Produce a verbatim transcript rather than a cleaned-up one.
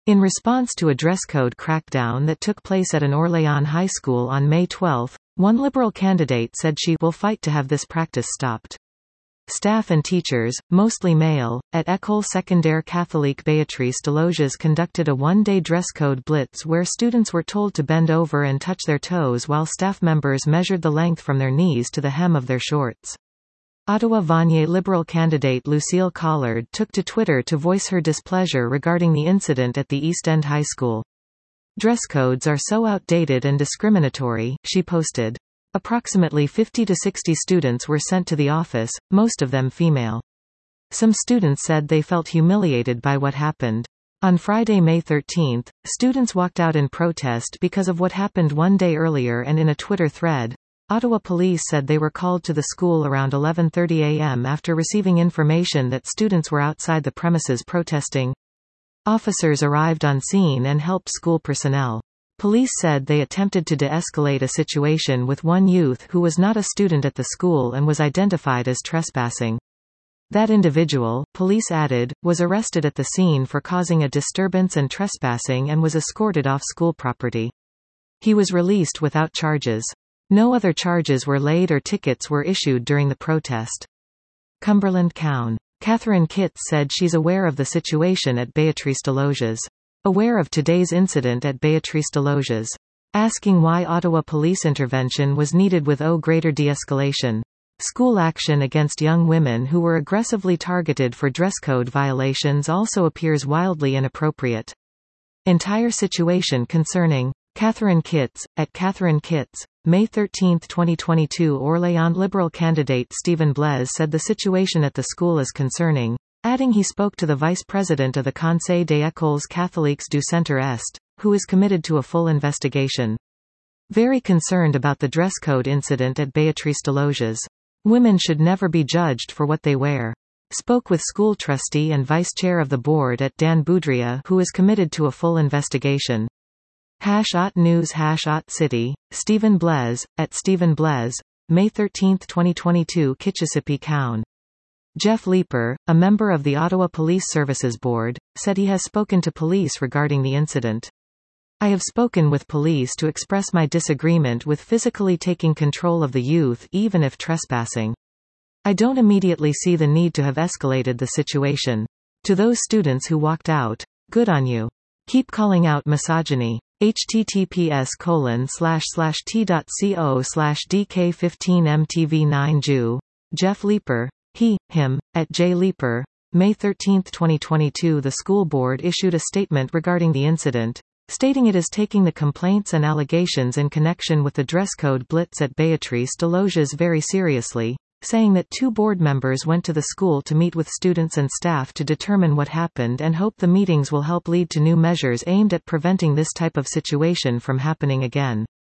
In response to a dress code crackdown that took place at an Orléans high school on May twelfth, one Liberal candidate said she will fight to have this practice stopped. Staff and teachers, mostly male, at École Secondaire Catholique Béatrice Desloges conducted a one-day dress code blitz where students were told to bend over and touch their toes while staff members measured the length from their knees to the hem of their shorts. Ottawa-Vanier Liberal candidate Lucille Collard took to Twitter to voice her displeasure regarding the incident at the East End High School. "Dress codes are so outdated and discriminatory," she posted. Approximately fifty to sixty students were sent to the office, most of them female. Some students said they felt humiliated by what happened. On Friday, May thirteenth, students walked out in protest because of what happened one day earlier, and in a Twitter thread, Ottawa police said they were called to the school around eleven thirty a m after receiving information that students were outside the premises protesting. Officers arrived on scene and helped school personnel. Police said they attempted to de-escalate a situation with one youth who was not a student at the school and was identified as trespassing. That individual, police added, was arrested at the scene for causing a disturbance and trespassing and was escorted off school property. He was released without charges. No other charges were laid or tickets were issued during the protest. Cumberland Coun. Catherine Kitts said she's aware of the situation at Béatrice Desloges. Aware of today's incident at Béatrice Desloges. Asking why Ottawa police intervention was needed with oh greater de-escalation. School action against young women who were aggressively targeted for dress code violations also appears wildly inappropriate. Entire situation concerning Catherine Kitts, at Catherine Kitts, May thirteenth twenty twenty-two. Orléans Liberal candidate Stephen Blaise said the situation at the school is concerning, adding he spoke to the vice president of the Conseil des Écoles Catholiques du Centre-Est, who is committed to a full investigation. Very concerned about the dress code incident at Béatrice Desloges. Women should never be judged for what they wear. Spoke with school trustee and vice chair of the board at Dan Boudria, who is committed to a full investigation. Hash Ot News Hash Ot City, Stephen Blaise, at Stephen Blaise, May thirteenth twenty twenty-two. Kitchissippi Coun. Jeff Leeper, a member of the Ottawa Police Services Board, said he has spoken to police regarding the incident. I have spoken with police to express my disagreement with physically taking control of the youth even if trespassing. I don't immediately see the need to have escalated the situation. To those students who walked out, good on you. Keep calling out misogyny. https colon slash slash t.co slash dk15mtv9ju. Jeff Leeper, he, him, at J. Leeper. May thirteenth twenty twenty-two. The school board issued a statement regarding the incident, stating it is taking the complaints and allegations in connection with the dress code blitz at Béatrice Desloges very seriously, saying that two board members went to the school to meet with students and staff to determine what happened and hope the meetings will help lead to new measures aimed at preventing this type of situation from happening again.